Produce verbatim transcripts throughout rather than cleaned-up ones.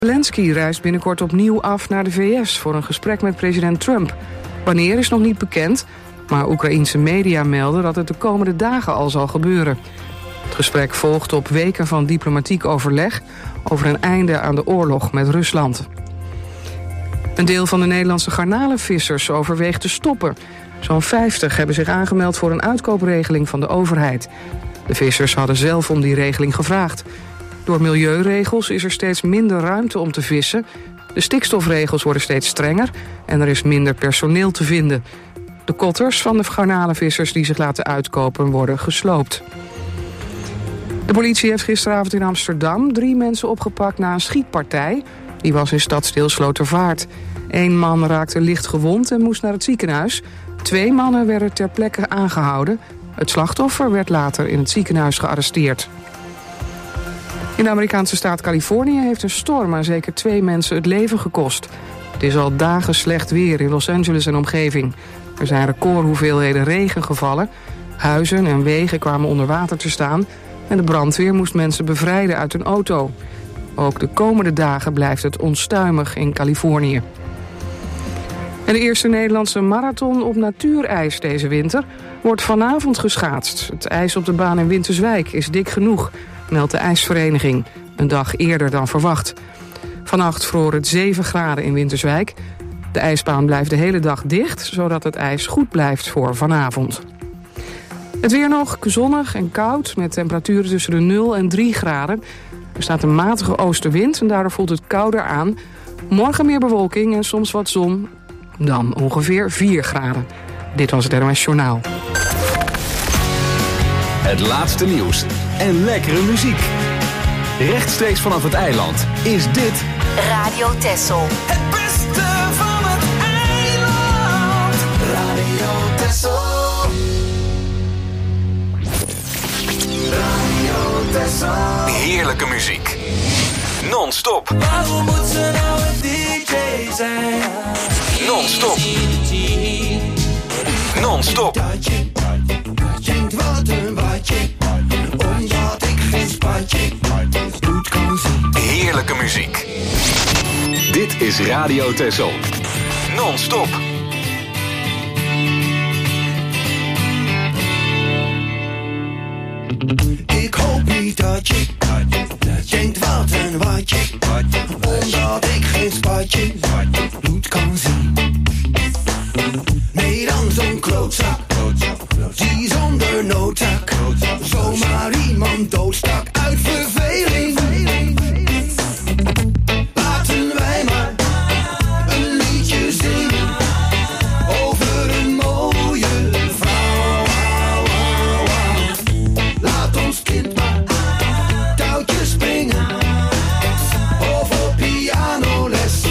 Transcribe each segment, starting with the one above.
Zelensky reist binnenkort opnieuw af naar de V S voor een gesprek met president Trump. Wanneer is nog niet bekend, maar Oekraïense media melden dat het de komende dagen al zal gebeuren. Het gesprek volgt op weken van diplomatiek overleg over een einde aan de oorlog met Rusland. Een deel van de Nederlandse garnalenvissers overweegt te stoppen. Zo'n vijftig hebben zich aangemeld voor een uitkoopregeling van de overheid. De vissers hadden zelf om die regeling gevraagd. Door milieuregels is er steeds minder ruimte om te vissen. De stikstofregels worden steeds strenger en er is minder personeel te vinden. De kotters van de garnalenvissers die zich laten uitkopen worden gesloopt. De politie heeft gisteravond in Amsterdam drie mensen opgepakt na een schietpartij. Die was in stadsdeel Slotervaart. Eén man raakte licht gewond en moest naar het ziekenhuis. Twee mannen werden ter plekke aangehouden. Het slachtoffer werd later in het ziekenhuis gearresteerd. In de Amerikaanse staat Californië heeft een storm aan zeker twee mensen het leven gekost. Het is al dagen slecht weer in Los Angeles en omgeving. Er zijn recordhoeveelheden regen gevallen. Huizen en wegen kwamen onder water te staan en de brandweer moest mensen bevrijden uit hun auto. Ook de komende dagen blijft het onstuimig in Californië. En de eerste Nederlandse marathon op natuurijs deze winter wordt vanavond geschaatst. Het ijs op de baan in Winterswijk is dik genoeg, meldt de ijsvereniging, een dag eerder dan verwacht. Vannacht vroor het zeven graden in Winterswijk. De ijsbaan blijft de hele dag dicht, zodat het ijs goed blijft voor vanavond. Het weer nog zonnig en koud, met temperaturen tussen de nul en drie graden. Er staat een matige oostenwind en daardoor voelt het kouder aan. Morgen meer bewolking en soms wat zon, dan ongeveer vier graden. Dit was het N O S Journaal. Het laatste nieuws en lekkere muziek. Rechtstreeks vanaf het eiland is dit Radio Texel. Het beste van het eiland. Radio Texel. Radio Texel. heerlijke muziek. Non-stop. Waarom moet ze nou een D J zijn? Non-stop. Non-stop. Denkt wat een watje, omdat ik geen spatje bloed kan zien. Heerlijke muziek. Dit is Radio Texel. Non-stop. Ik hoop niet dat je denkt wat een watje, omdat ik geen spatje bloed kan zien. Nee, dan zo'n klootzak, die zonder noodzaak zomaar iemand doodstak uit verveling. Laten wij maar een liedje zingen over een mooie vrouw. Laat ons kind maar touwtjes springen of op pianoles.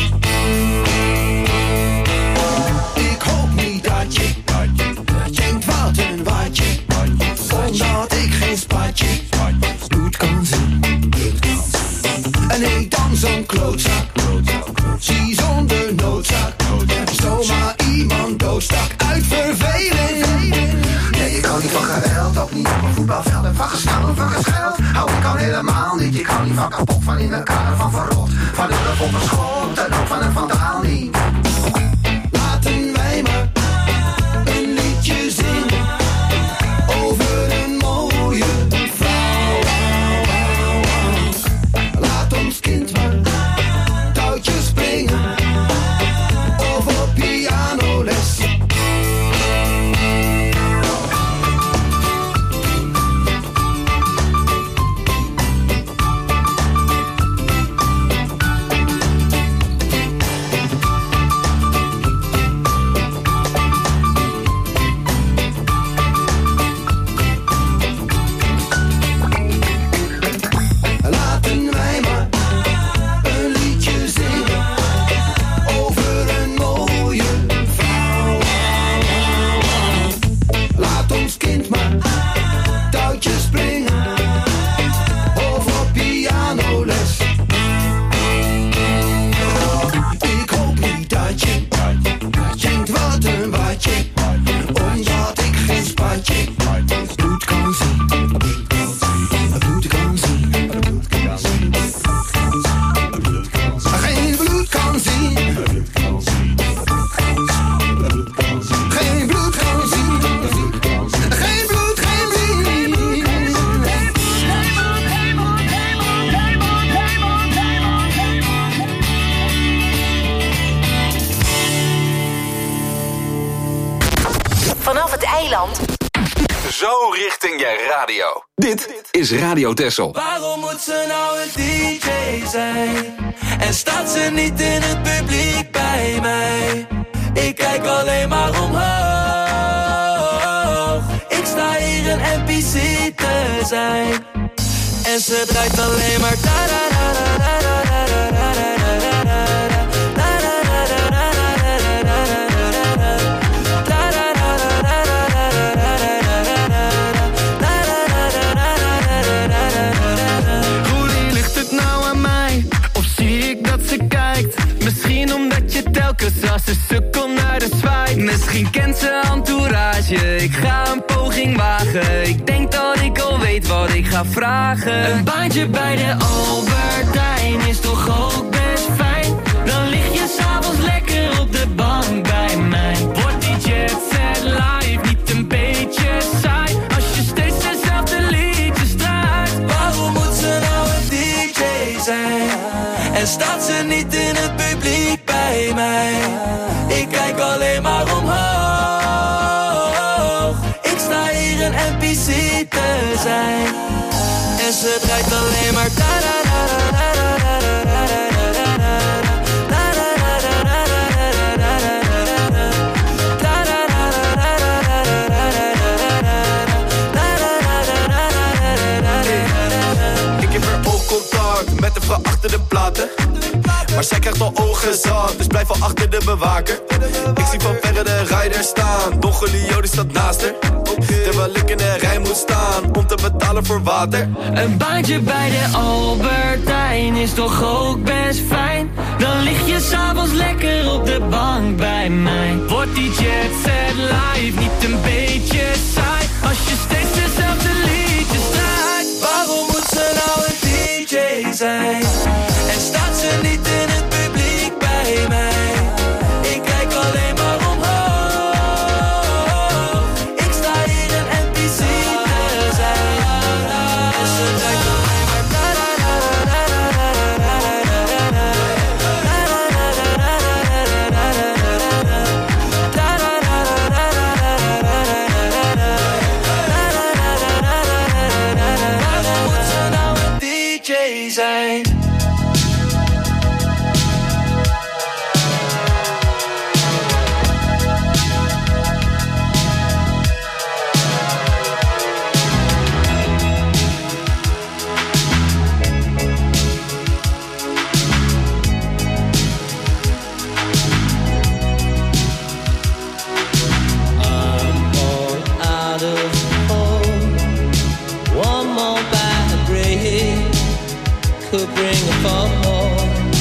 Ik hoop niet dat je denkt wat een watje, omdat ik geen spatje bloed kan zien. En nee, dan zo'n klootzak, zie zonder noodzaak zomaar iemand doodstak uit verveling. Nee, ik kan niet van geweld, ook niet op een voetbalveld. En van gestaan, van gescheld hou ik al helemaal niet. Ik hou niet van kapot, van in elkaar, van verrot, van hulp op een schot en ook van een vandaal niet. Laten wij maar een liedje zingen over een mooie vrouw. Laat ons kind maar touwtjes springen of op pianoles. eiland. Zo richting je radio. Dit is Radio Texel. Waarom moet ze nou een D J zijn? En staat ze niet in het publiek bij mij? Ik kijk alleen maar omhoog. Ik sta hier een N P C te zijn. En ze draait alleen maar da da da da da da da da da da. Misschien omdat je telkens als een sukkel naar de zwaait. Misschien kent ze entourage, ik ga een poging wagen. Ik denk dat ik al weet wat ik ga vragen. Een baantje bij de Albertijn is toch ook best fijn. Dan lig je s'avonds lekker op de bank bij mij. Wordt die jet set live niet een beetje saai? Als je steeds dezelfde liedjes draait. Waarom moet ze nou een D J zijn? En staat ze niet in het publiek bij mij? Ik kijk alleen maar omhoog. Ik sta hier een N P C te zijn. En ze draait alleen maar da da da da da da da da. Met de vrouw achter de platen. Maar zij krijgt al ogen zat, dus blijf al achter de bewaker. Ik zie van verre de rijder staan. Don Julio die staat naast haar. Terwijl ik in de rij moet staan om te betalen voor water. Een baantje bij de Albertijn is toch ook best fijn. Dan lig je s'avonds lekker op de bank bij mij. Wordt die jet set live niet een beetje saai? Als je steeds dezelfde liedjes draait. Waarom moet ze nou een D J zijn? En staat ze niet in het publiek bij mij? Ik kijk alleen maar omhoog. Ik sta hier een N P C te zijn. En ze draait alleen maar da da da da da da da Waarom moet ze nou een D J zijn? Could bring a fall.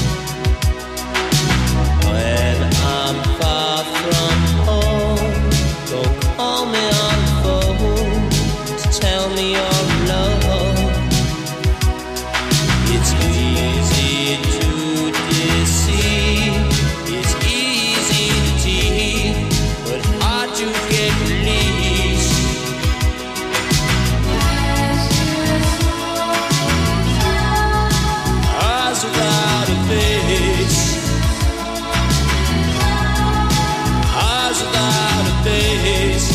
When I'm far from home, don't call me on the phone to tell me you're alone. It's easy to deceive, it's easy to tease, but hard to get released. Without a face, eyes without a face,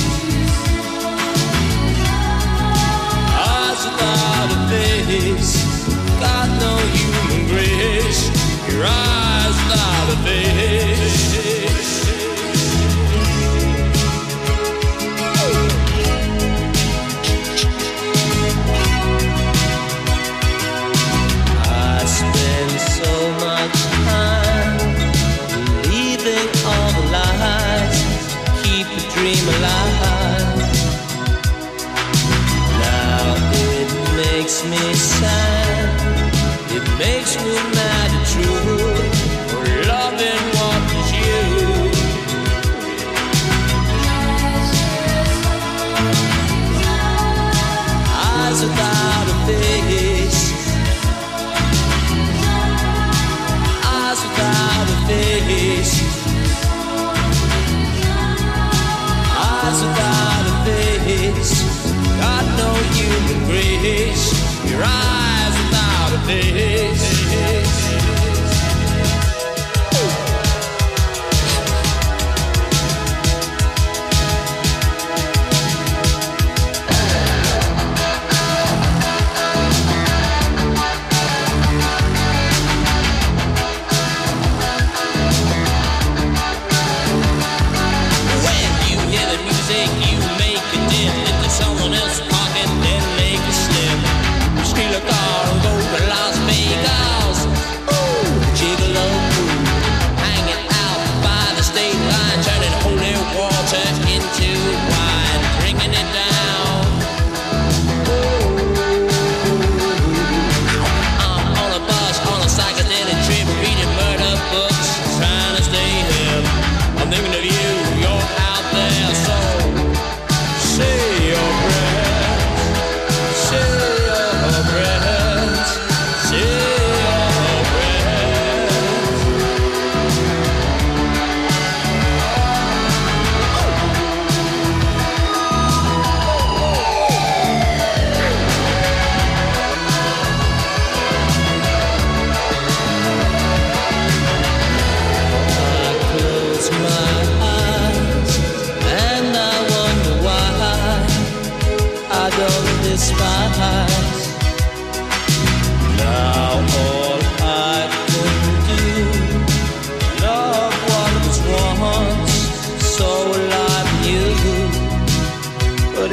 eyes without a face, got no human grace, your eyes without a face. So much time believing all the lies, keep the dream alive. Now it makes me sad, it makes me mad and true, for loving what was you. Eyes without a face, without a face, eyes without a face, got no human grace, your eyes without a face.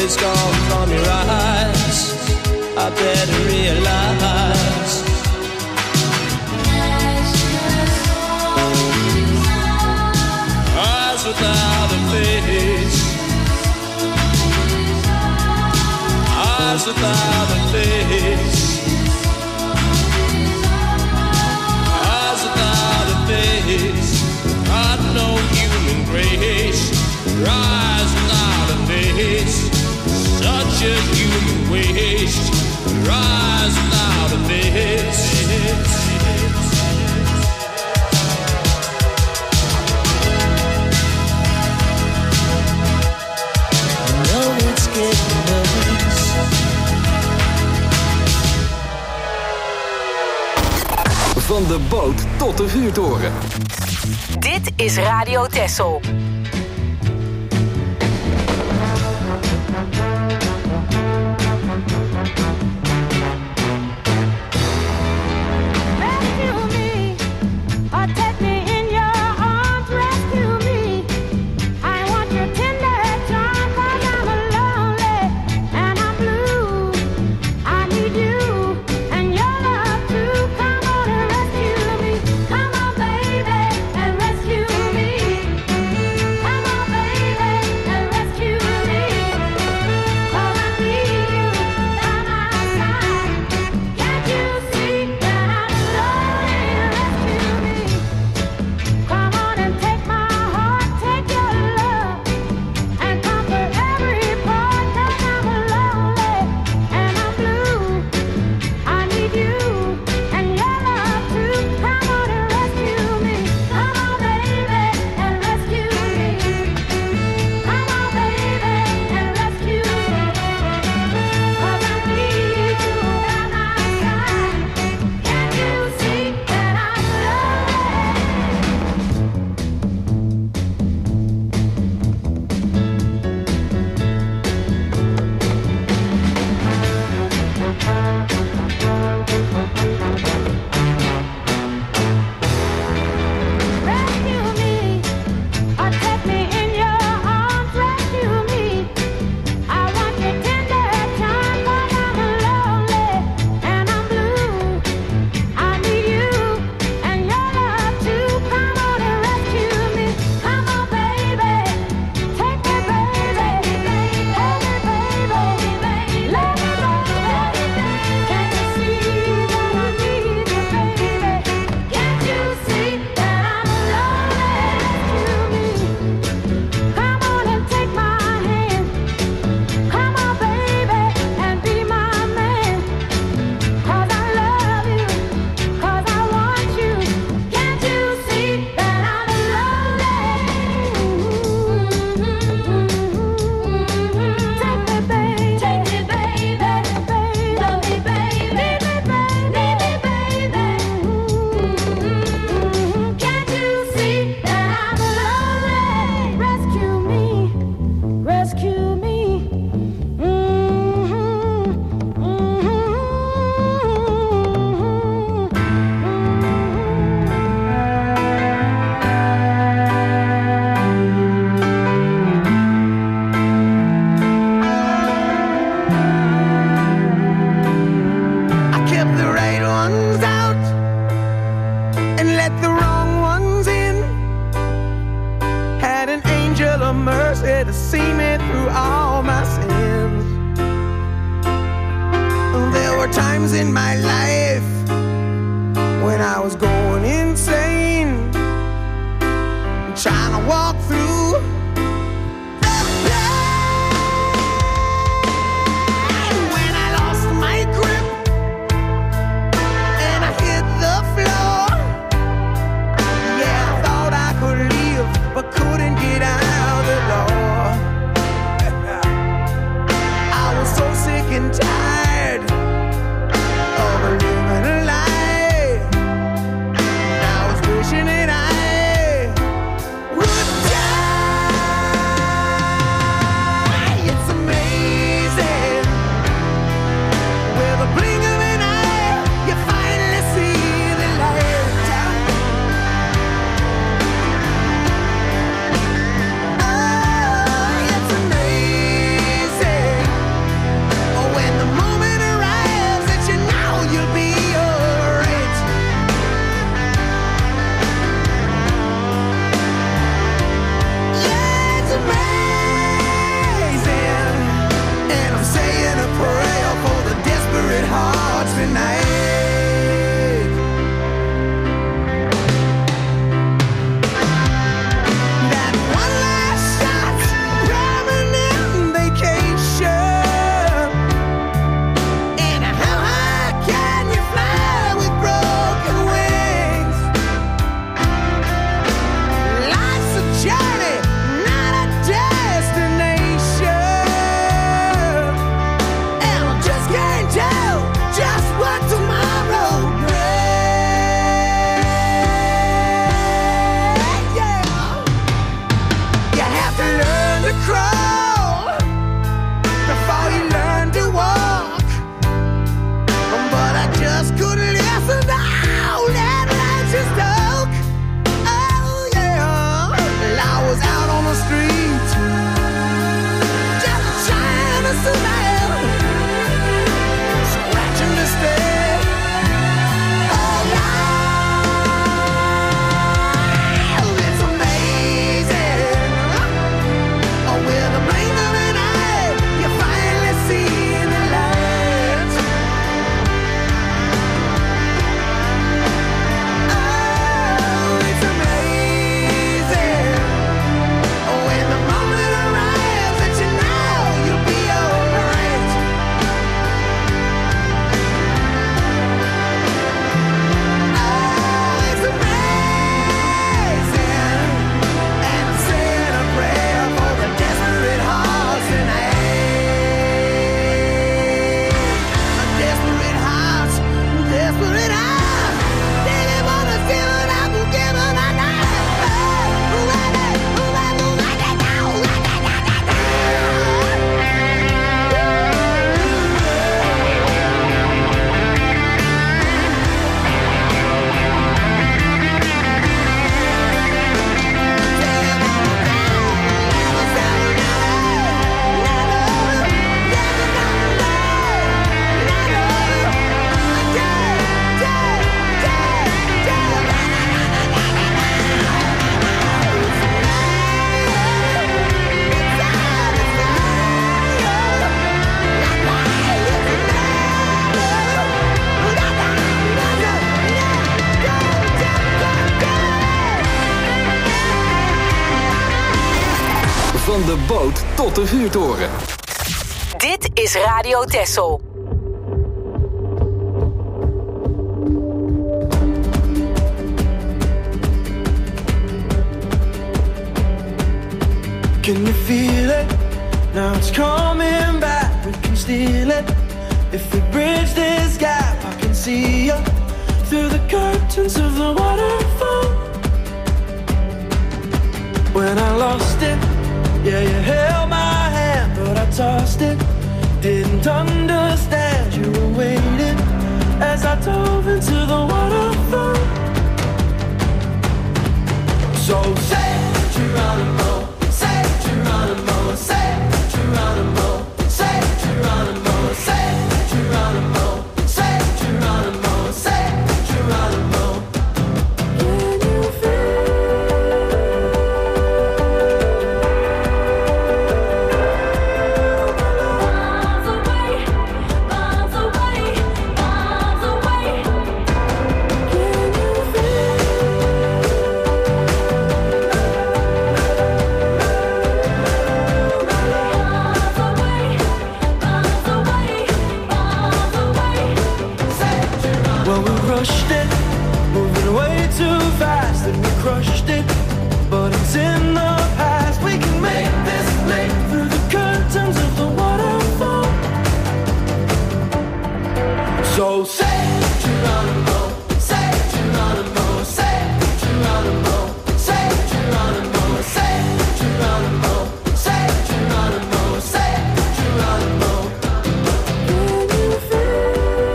is gone from your eyes. I better realize. Eyes without a face. Eyes without a face. Eyes without a face. Got no human grace. Eyes without a face. Such a human waste. Eyes without a face. Van de boot tot de vuurtoren. Dit is Radio Texel. Tired of living a lie. Van de boot tot de vuurtoren. Dit is Radio Texel. Can you feel it? Now it's coming back. We can steal it. If we bridge this gap, I can see you through the curtains of the waterfall. When I lost it, yeah, you held my hand, but I tossed it. Didn't understand you were waiting as I dove into the waterfall. So say Geronimo, say Geronimo, say Geronimo, say Geronimo, say Geronimo, say Geronimo, say Geronimo. Can you feel? Miles away, miles away, miles away. Can you feel? Well, we rushed it, moving way too fast, and we crushed it, but it's in the past. We can make this leap through the curtains of the waterfall. So say Geronimo, say Geronimo, say Geronimo, say Geronimo, say Geronimo, say Geronimo, say Geronimo. Can you feel?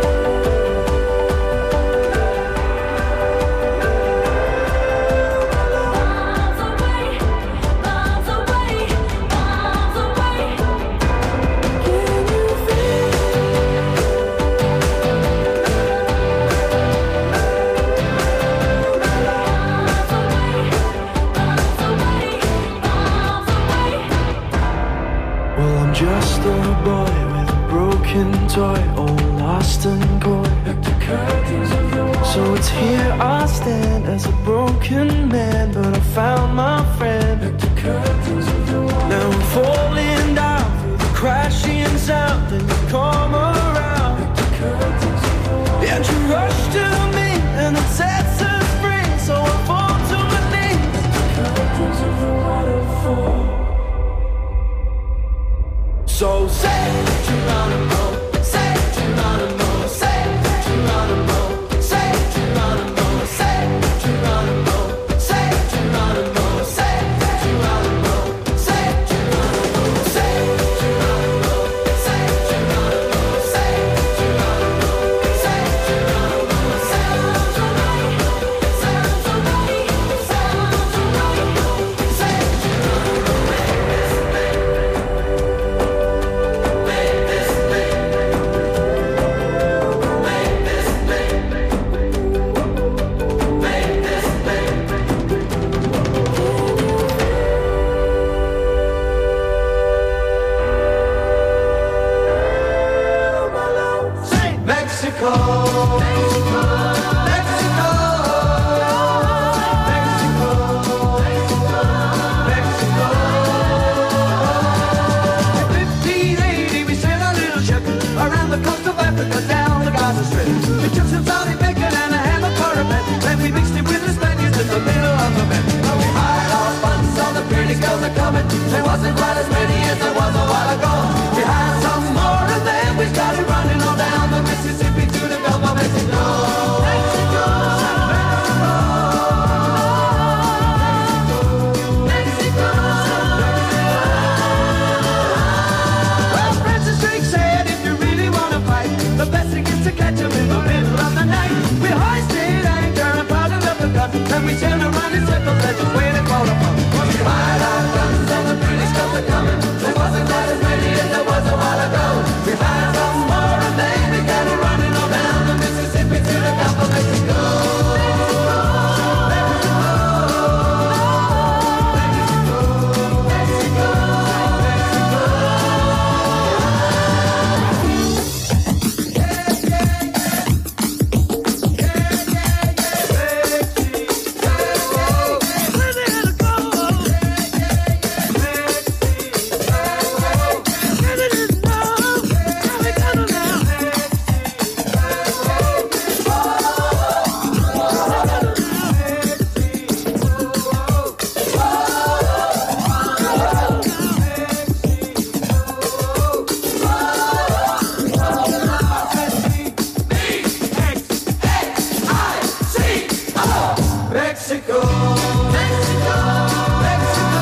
Miles away, miles away, miles away. Can you feel? Miles away, miles away, miles away. Well, I'm just a boy with a broken toy, all lost and coy. So it's here I stand as a broken man, but I found my friend. Now I'm falling down through the crashing sound, and you come around. And you rush to me, and it sets us free. So I fall to my knees. So say Geronimo, say Geronimo, say Geronimo, say Geronimo, say Geronimo, say Geronimo, say Geronimo, say Geronimo, say Geronimo, say Geronimo, say Geronimo, say Geronimo, sounds right, sounds right, sounds right, say Geronimo, make this make, make this make, make this make, say Mexico, Mexico, Mexico, Mexico, Mexico, Mexico. In fifteen eighty, we sailed our little ship around the coast of Africa, down the Gaza Strip. We took some Saudi bacon and a ham of cornbread, then we mixed it with the Spaniards in the middle of the bed. We hired our funds, so the pretty girls are coming. There wasn't quite as many as there was a while ago. We had some more, and then we started running on down the Mississippi to the Gulf of Mexico. Mexico, Mexico, Mexico. Well, Francis Drake said, if you really want to fight, the best thing is to catch 'em in the middle of the night. We hoisted anchor and paddled up the gun, then we sailed around in circles and just waited for the fun. We fired our guns, so the British guns are coming. There wasn't quite as many as there was a while ago. We fired some more, and then we got it running on down the Mississippi to the Gulf of Mexico. Mexico, Mexico, Mexico, Mexico. Mexico, Mexico, Mexico,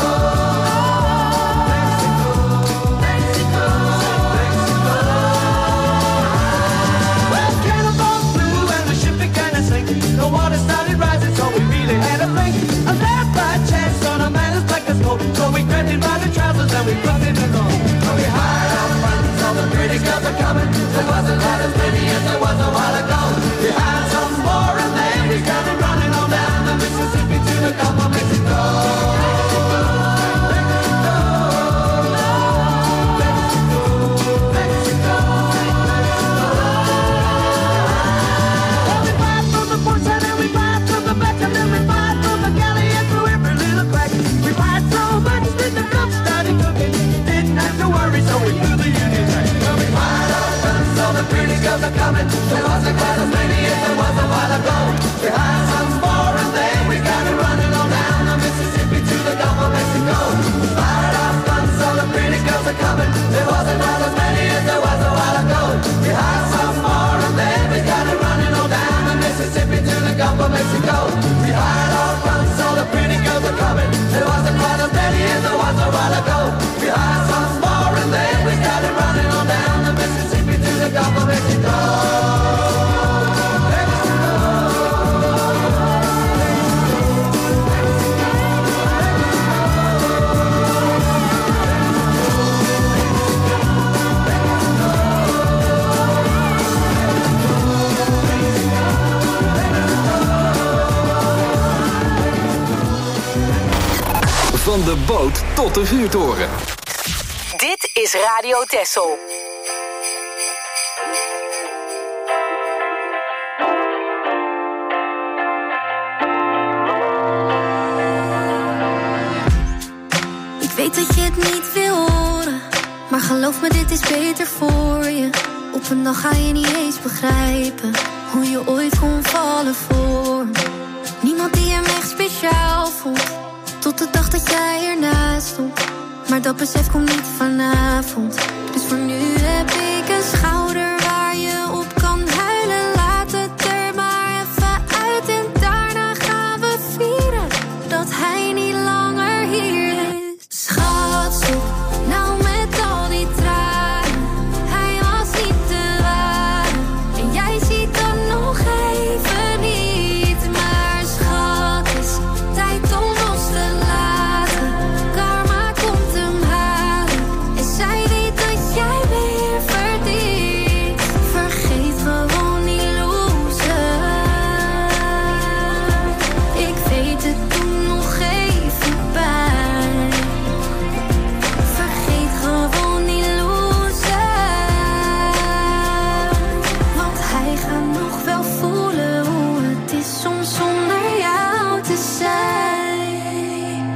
Mexico, Mexico, Mexico. Well, cannonballs flew and the ship began to sink. The water started rising, so we really had to blink. I left by chance on a man as black as smoke, so we grabbed him by the trousers and we put him along. When we hired our friends, all the pretty girls are coming. There wasn't quite as many as there was a while ago. We hired some more and then we started running on down the Mississippi to the Gulf of Mexico. Are coming. There wasn't quite as many as there was a while ago. We hired some more and then we got it running on down the Mississippi to the Gulf of Mexico. Fired our guns, all the pretty girls are coming. There wasn't quite as many as there was a while ago. We hired some more and then we got it running on down the Mississippi to the Gulf of Mexico. We hired our guns, all the pretty girls are coming. There wasn't quite as many as there was a while ago. We hired some more and then we got it running on down the Mississippi to the Gulf of Mexico. Van de boot tot de vuurtoren. Dit is Radio Texel. Ik weet dat je het niet wil horen, maar geloof me, dit is beter voor je. Op een dag ga je niet eens begrijpen hoe je ooit kon vallen voor me. Niemand die hem echt speciaal vond, tot de dag dat jij ernaast stond. Maar dat besef komt niet vanavond. Dus voor nu heb ik een schouder waar je op kan huilen. Laat het er maar even uit en daarna gaan we vieren dat hij niet langer hier is. Schat, stop nou met al die tranen. Hij was niet te ware en jij ziet dat nog even niet. Maar schat, is tijd om los te laten. Karma komt hem halen en zij weet dat jij weer verdient. Vergeet gewoon die loser. Ik weet het, doe nog even pijn. Vergeet gewoon die loser. Want hij gaat nog wel voelen hoe het is soms zonder jou te zijn.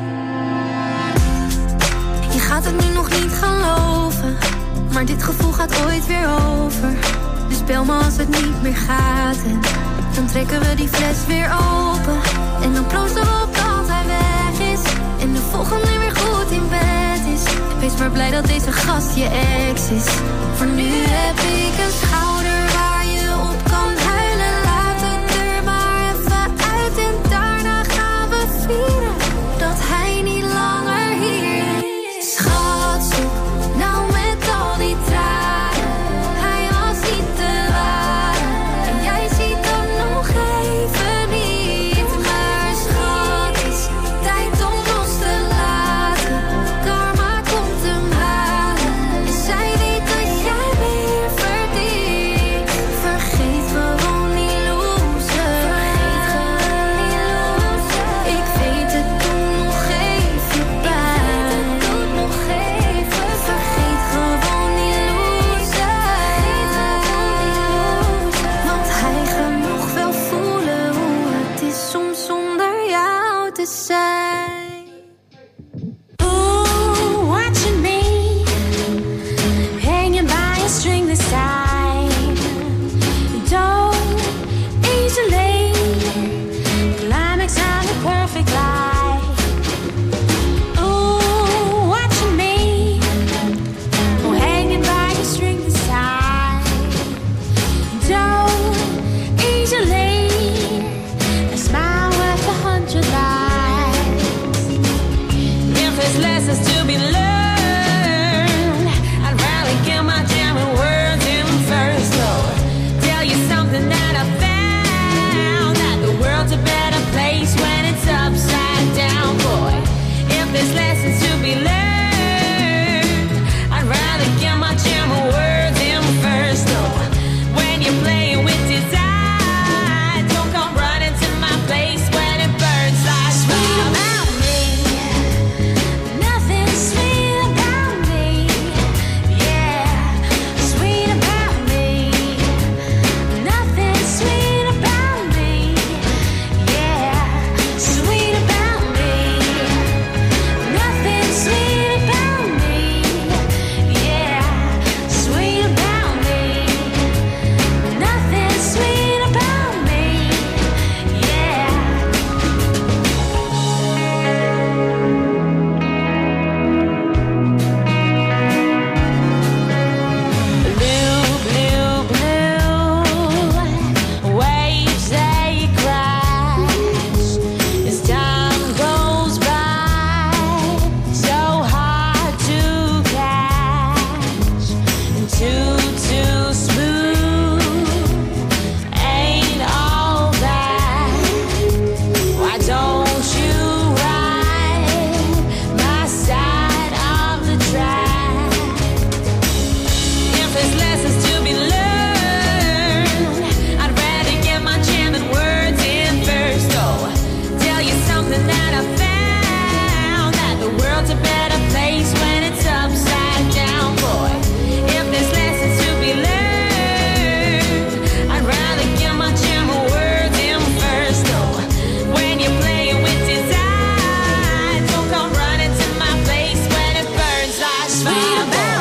Je gaat het nu nog niet geloven, maar dit gevoel gaat ooit weer over. Dus bel me als het niet meer gaat en dan trekken we die fles weer open. En dan proosten we op dat hij weg is en de volgende weer goed in bed is. Wees maar blij dat deze gast je ex is. Voor nu heb ik een schouder waar je op kan huilen. Laat het er maar even uit en daarna gaan we vieren dat hij niet langer hier is. Schat, stop nou met al die tranen. Hij was niet te ware en jij ziet dat nog even niet. Maar schat, is tijd om los te laten. Karma komt hem halen en zij weet dat jij weer verdient. Vergeet gewoon die loser. Ik weet het, doe nog even pijn. Vergeet gewoon die loser. Want hij gaat nog wel voelen hoe het is soms zonder jou te zijn. Ooh, watching me hanging by a string this time. Don't easily climax on a perfect life. Ooh, watching me hanging by a string this time. Don't easily a smile worth the something that I found, that the world's a better place when it's upside down, boy. If there's lessons to be learned, I'd rather give my jam a word in first, though. When you're playing with desire, don't come running to my face when it burns like fire, boy.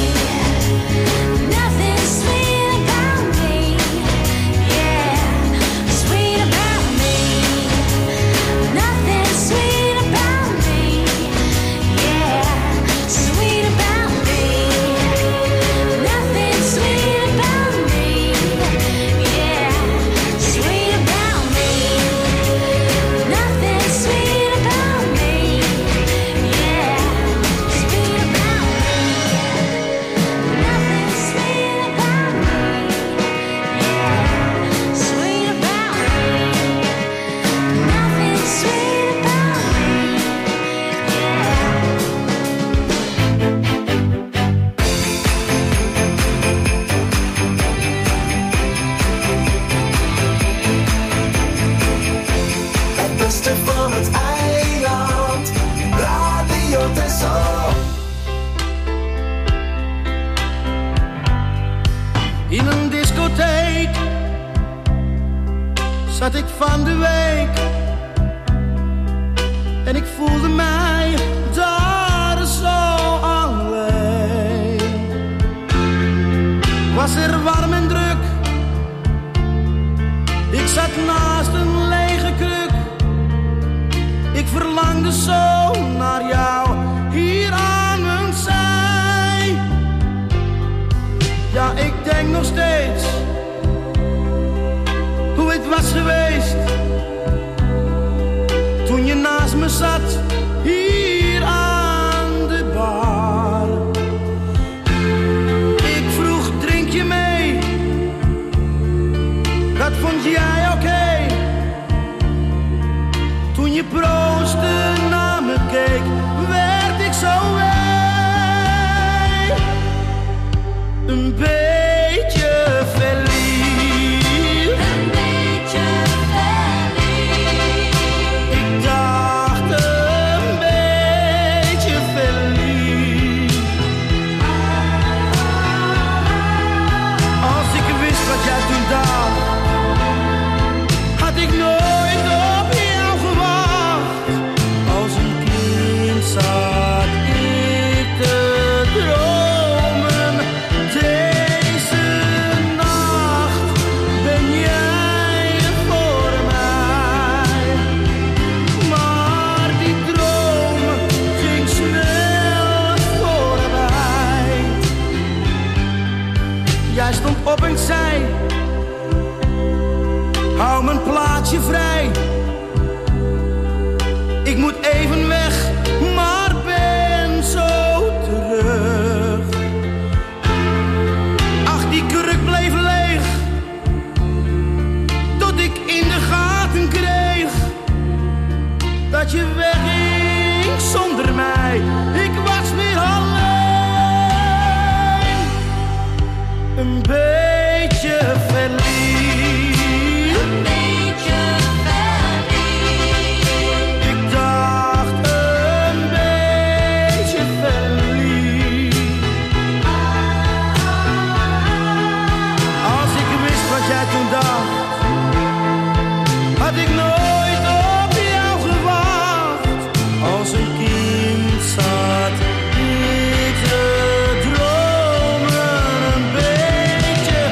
Nothing sweet about me, yeah, sweet about me. Nothing sweet about me, yeah, sweet about me. Nothing sweet about me, yeah, sweet about me. Nothing sweet about me, yeah, sweet about me. Nothing sweet about me, yeah, sweet about me. Nothing sweet about me, Het beste van het eiland, Radio Texel. In een discotheek zat ik van de week en ik voelde mij daar zo alleen. Was er warm en druk, ik zat naast een lege kruk. Ik verlangde zo naar jou hier aan mijn zij. Ja, ik denk nog steeds hoe het was geweest toen je naast me zat hier aan de bar. Ik vroeg, drink je mee? Dat vond jij oké. Toen je proostte naar me keek, werd ik zo wee. Een beetje verliefd. een beetje verliefd. Ik dacht een beetje verliefd. Als ik wist wat jij toen dacht, had ik nooit op jou gewacht. Als een kind zat ik te dromen. Deze nacht ben jij er voor mij. Maar die droom ging snel voorbij. Jij stond op en zei: hou mijn plaatsje vrij. Ik moet even weg, maar ben zo terug. Ach, die kruk bleef leeg, tot ik in de gaten kreeg dat je wegging zonder mij. Ik was weer alleen, een beetje verliefd. Een beetje verliefd. Ik dacht een beetje verliefd. Als ik wist wat jij toen dacht, had ik nooit op jou gewacht. Als een kind zat ik te dromen, een beetje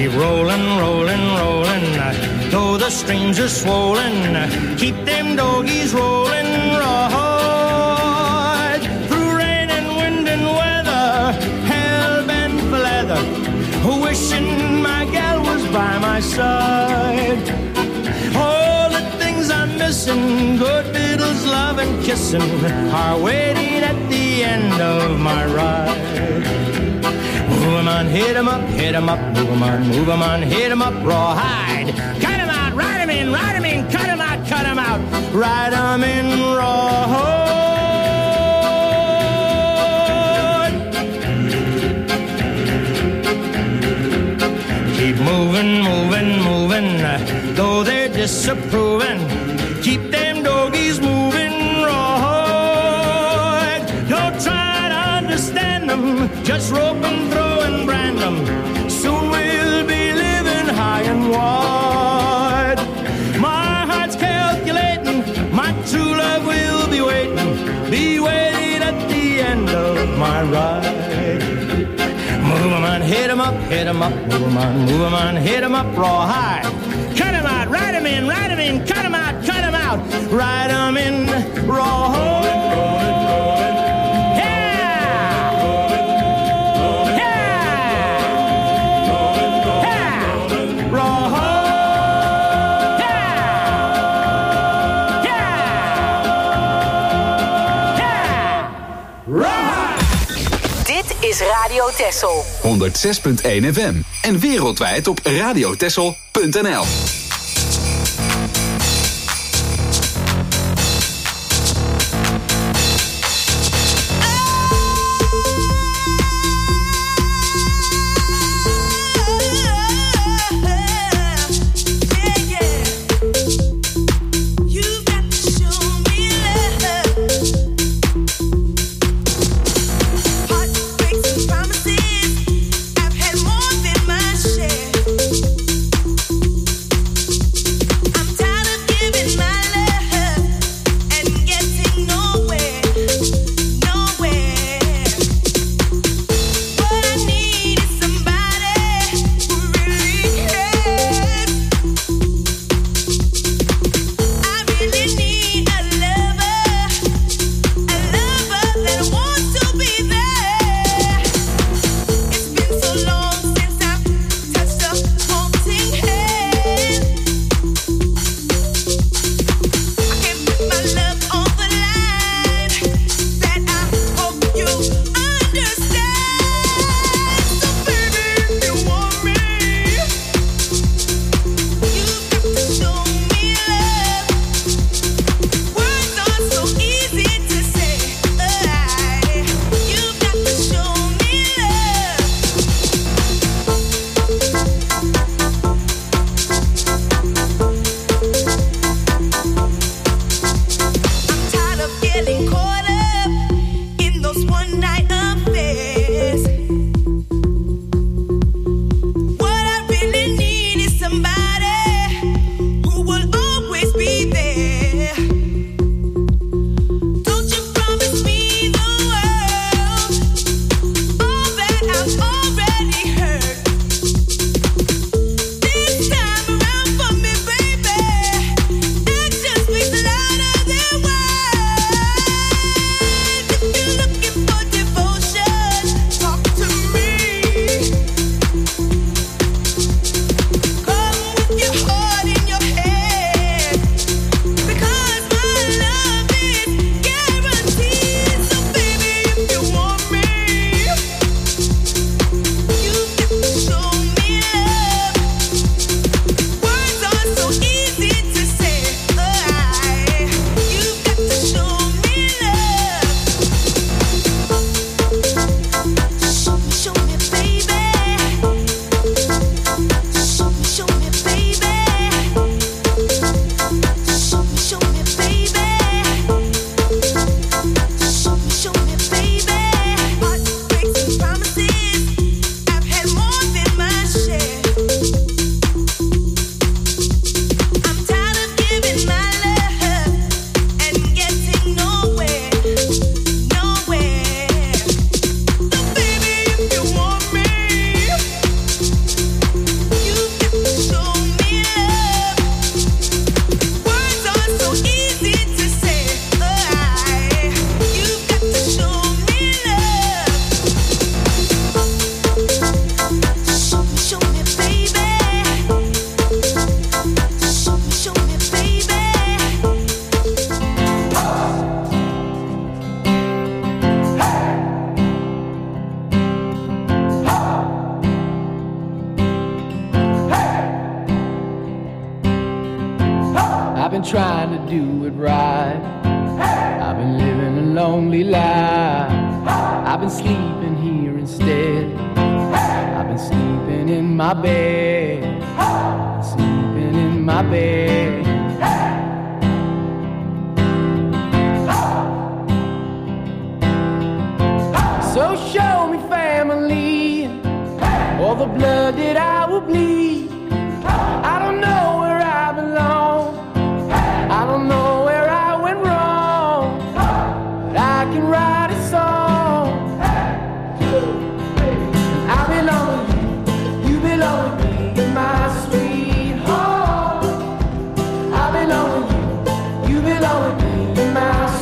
Keep rolling, rolling, rolling, though the streams are swollen. Keep them doggies rolling, right through rain and wind and weather, hell-bent for leather, wishing my gal was by my side. All the things I'm missing, good fiddles, love and kissing, are waiting at the end of my ride. Move 'em on, hit 'em up, hit 'em up, move 'em on, move 'em on, hit 'em up, rawhide. Cut 'em out, ride 'em in, ride 'em in, cut 'em out, cut 'em out, ride 'em in, rawhide. Keep moving, moving, moving, though they're disapproving. Keep them doggies moving, right. Don't try to understand them, just rope and throw and brand them. Soon we'll be living high and wide. My heart's calculating, my true love will be waiting, be waiting at the end of my ride. Move 'em on, hit 'em up, hit 'em up, move 'em on, move 'em on, hit 'em up, rawhide. Cut 'em out, ride 'em in, ride 'em in, cut 'em out, cut 'em out, ride 'em in, rawhide. Is Radio Texel. honderdzes punt één F M en wereldwijd op radiotexel punt n l. I've had more than my share. trying to do it right. I've been living a lonely life. I've been sleeping here instead. I've been sleeping in my bed. Sleeping in my bed. So show me family, all the blood that I will bleed. I don't know where I belong. I don't know where I went wrong. But I can write a song. I belong with you, you belong with me, you're my sweetheart. I belong with you, you belong with me, you're my sweetheart.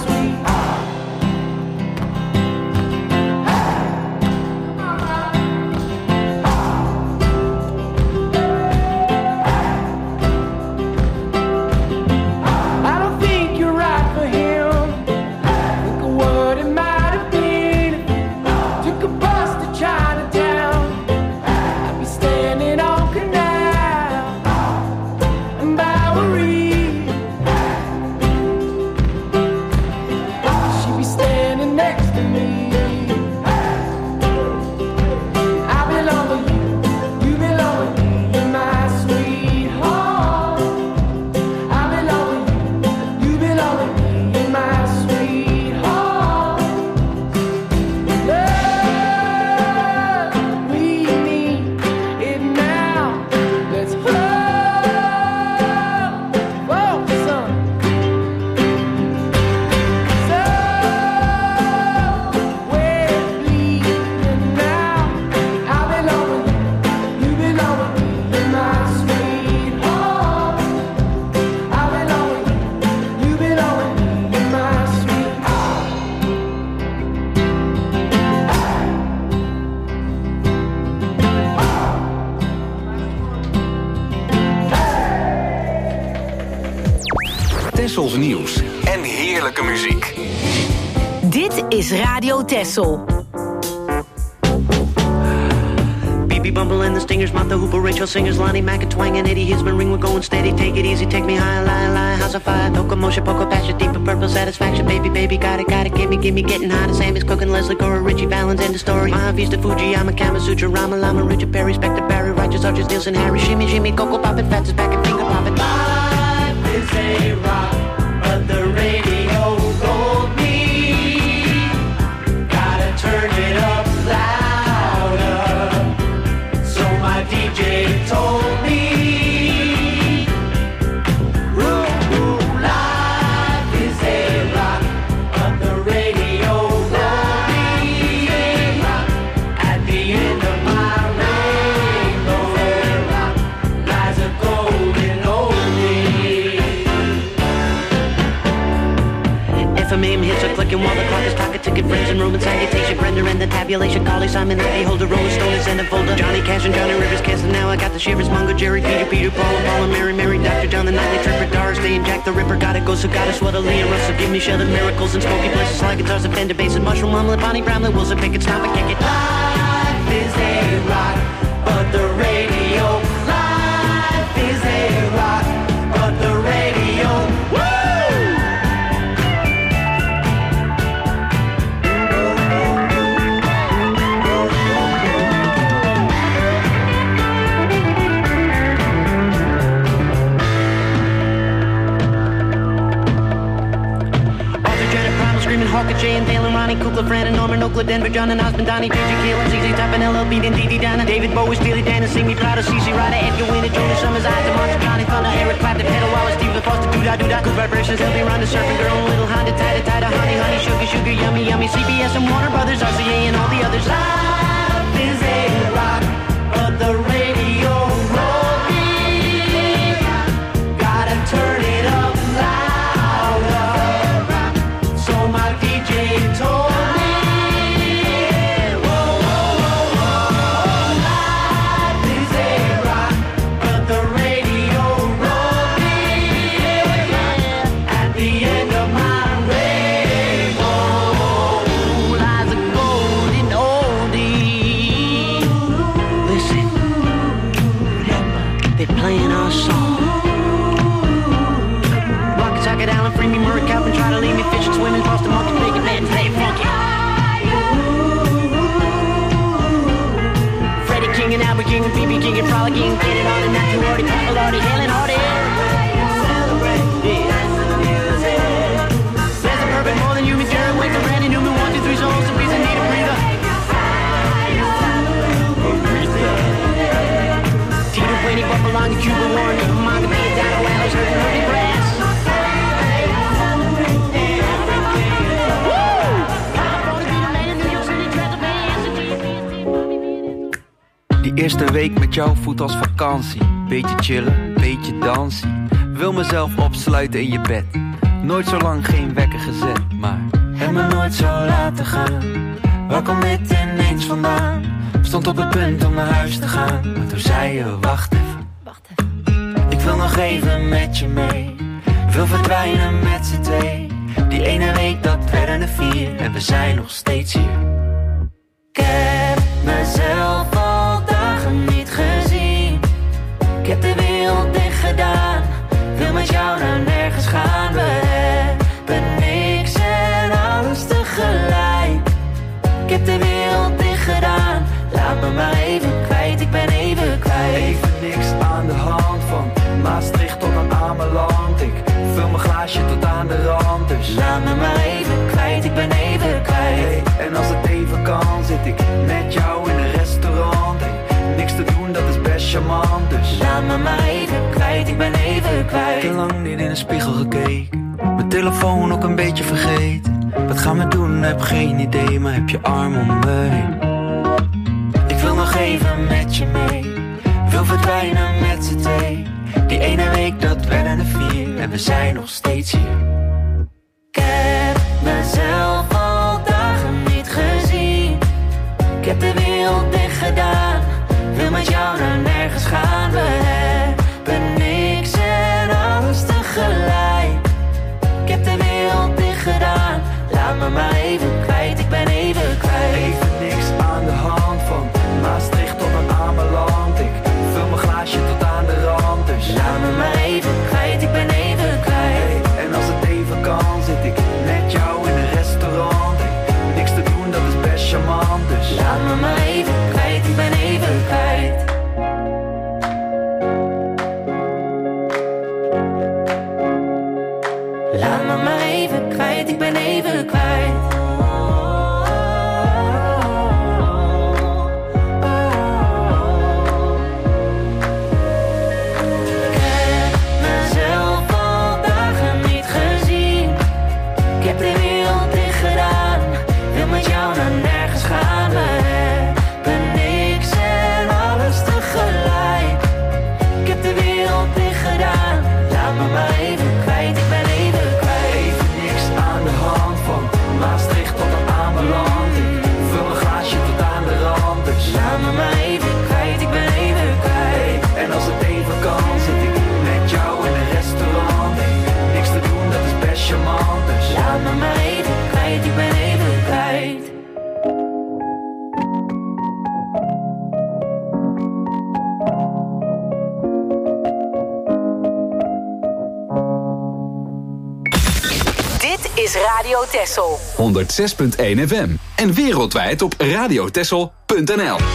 Tessels nieuws en heerlijke muziek. Dit is Radio Tessel. B B Bumble and the Stingers, Martha Hooper, Rachel Singers, Lonnie Mack and Twang and Eddie Hisman, ring, we're going steady, take it easy, take me high, lie, lie, house of fire, Toka, Moshe, Poco, Passion, deeper purple satisfaction, baby, baby, got it, got it, give me, give me, getting hot, Sammy's cooking, Leslie Cora, Richie Valens, end of story, Mahavista, Fuji, I'm a Kama Sutra, Rama Lama, Richard Perry, Spectre, Barry, Righteous, Arches, Nielsen, Harry, Shimmy, Shimmy, Coco, Poppin', Fats is back and finger poppin'. Life is a rock, but the radio rolled me, gotta turn it up louder, so my D J told me, ooh, ooh, life is a rock, but the radio rolled me, at the end of my rainbow, lies a golden oldie. F M A M hits are clicking while the clock is talking, ticket friends and Roman salutation, Brenda and the tabulation, Carly Simon, the holder, Rolling Stone, and send a folder, Johnny Cash and Johnny Rivers, Kansas, now I got the shivers, Mungo, Jerry, Peter, Peter, Paul, and Paul, and Mary, Mary, Doctor John, the Nightly Tripper, Doris Day, and Jack the Ripper, gotta go, so gotta sweat a Leah Russell, give me Sheldon, miracles, and smoky places, like guitars, and Fender basses, Mushroom, Omelet, Bonnie Bramlett, Wilson, Pickett, stop and kick it. Life is a rock, but the radio, life is a rock, but the radio, woo! Hawker, Jay and Dale and Ronnie, Kukla, Fran and Norman, Oakland, Denver, John and Osmond, Donnie, J J, Kalen, Z Z Top and L L Beat and D D Donna, David Bowie, Steely Dan and Sing Me Proud of C C Ryder, Edgar Winter, Jonas Summers, Eyes, Monster, Johnny Thunder, Eric Clapton, Pedal Wallace, Stephen Foster, Doodah Doodah, Good Vibrations, L B Ronda, Surfing Girl, Little Honda, Tida Tida, Honey Honey, Sugar Sugar, Yummy Yummy, C B S and Warner Brothers, R C A and all the others. Life is a rock, but the radio rolled me, gotta turn it up louder, so my D J told me, whoa, whoa, whoa, whoa, life is a rock, but the radio rolled me, at the end of my rainbow, lies a golden Die eerste week met jou voelt als vakantie. Beetje chillen, beetje dansen. Wil mezelf opsluiten in je bed. Nooit zo lang geen wekker gezet, maar heb me nooit zo laten gaan. Waar komt dit ineens vandaan? Stond op het punt om naar huis te gaan, maar toen zei je wacht even. Wacht even. Ik wil nog even met je mee. Wil verdwijnen met z'n twee. Die ene week dat werden er vier en we zijn nog steeds hier. Ik heb mezelf al dagen niet gezien. Ik heb de wereld dicht gedaan. Wil met jou naar nergens gaan. We hebben niks en alles tegelijk. Ik heb de wereld dicht gedaan. Laat me maar even kwijt, ik ben even kwijt. Even niks aan de hand, van Maastricht tot aan Ameland. Ik vul mijn glaasje tot aan de rand, dus laat me maar even kwijt, ik ben even kwijt. Hey, en als het even kan, zit ik met jou in een restaurant. Hey, niks te doen, dat is best charmant, dus laat me maar even kwijt, ik ben even kwijt. Ik heb lang niet in de spiegel gekeken, mijn telefoon ook een beetje vergeten. Wat gaan we doen, heb geen idee, maar heb je arm om me heen. Ik wil nog even met je mee. Wil verdwijnen met z'n twee. Die ene week dat werden er vier en we zijn nog steeds hier. Ik heb mezelf al dagen niet gezien. Ik heb de wereld dicht gedaan. Wil met jou naar nergens gaan. We hebben niks en alles tegelijk. Ik heb de wereld dicht gedaan. Laat me maar even kwijt, ik ben even kwijt. Even niks aan de hand, van Maastricht tot aan Ameland. Ik vul mijn glaasje tot aan de rand, dus laat me maar even kwijt, ik ben even kwijt. Hey, en als het even kan, zit ik met jou in een restaurant. Hey, niks te doen, dat is best charmant, dus laat me maar even kwijt, ik ben even kwijt. Laat me maar even kwijt, ik ben even kwijt. Is Radio Texel honderd zes punt één F M en wereldwijd op radiotexel punt n l.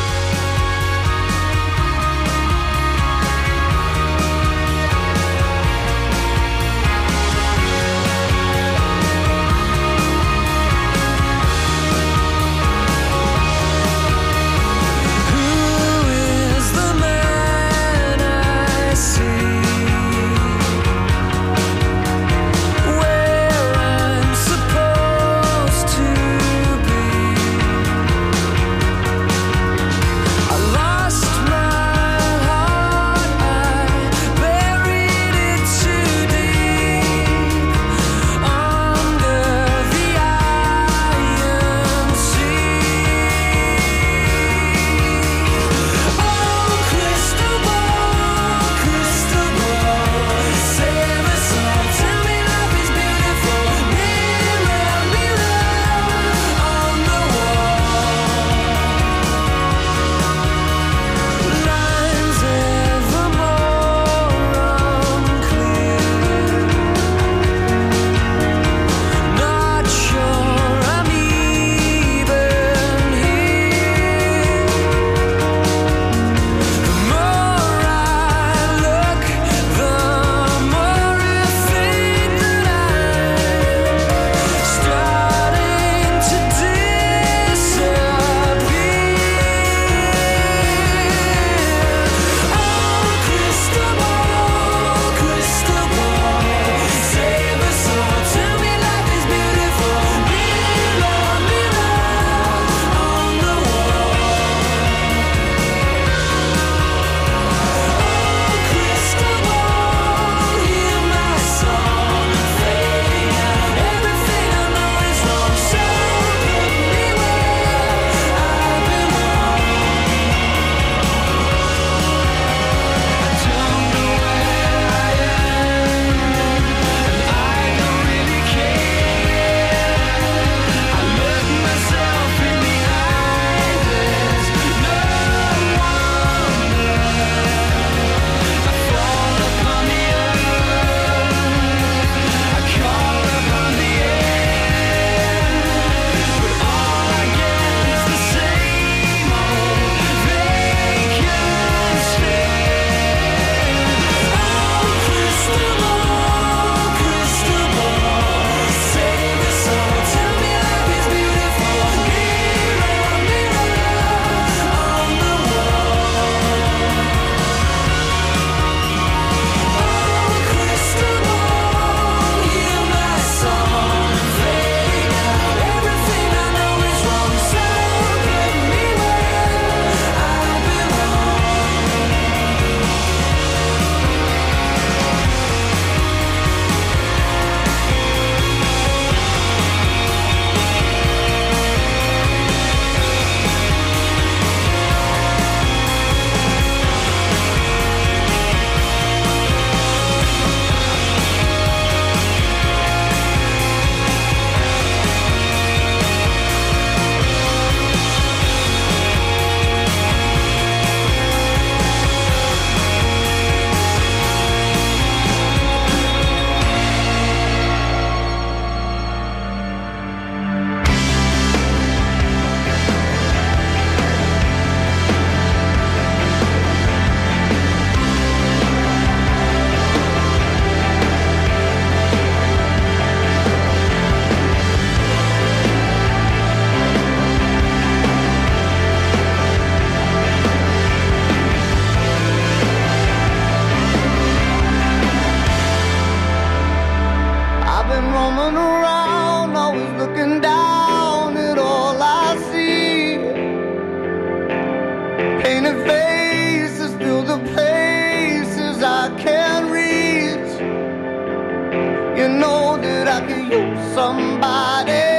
somebody.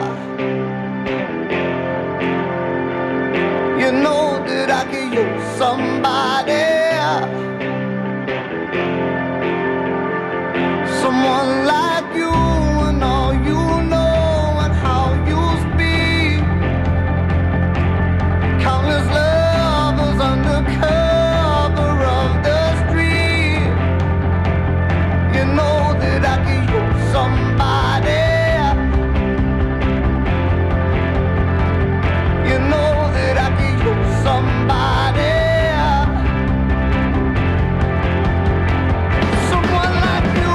You know that I could use somebody. Someone like you and all you know and how you speak. Countless lovers under cover of the street. You know that I could use somebody. You know that I could use somebody. Someone like you.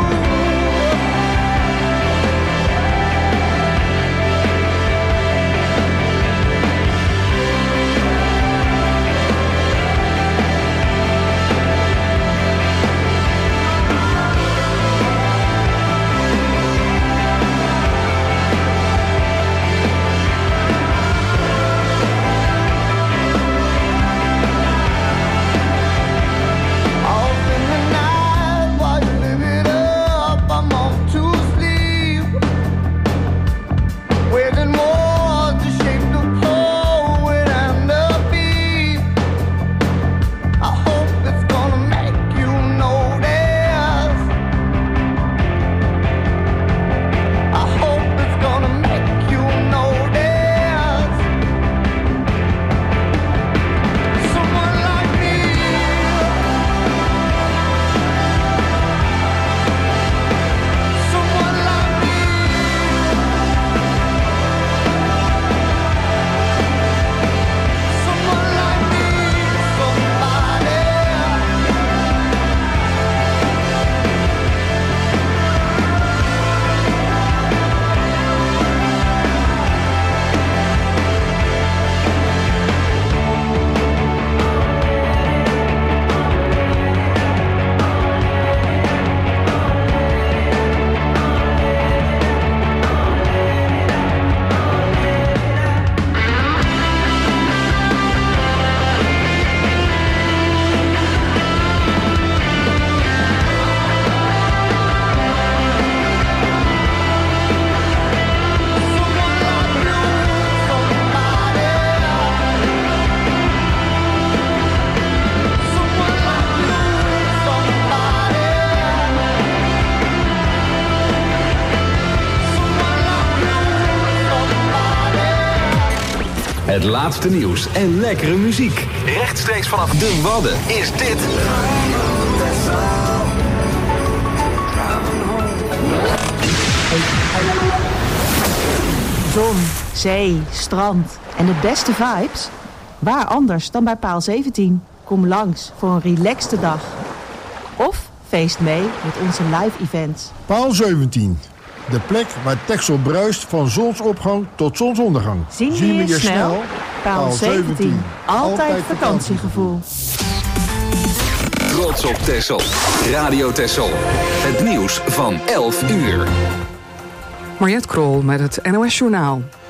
Het laatste nieuws en lekkere muziek. Rechtstreeks vanaf de Wadden is dit... Zon, zee, strand en de beste vibes? Waar anders dan bij Paal zeventien? Kom langs voor een relaxte dag. Of feest mee met onze live events. Paal zeventien. De plek waar Texel bruist van zonsopgang tot zonsondergang. Zien we je snel? snel? Paal zeventien. Altijd vakantiegevoel. Trots op Texel. Radio Texel. Het nieuws van elf uur. Mariette Krol met het N O S Journaal.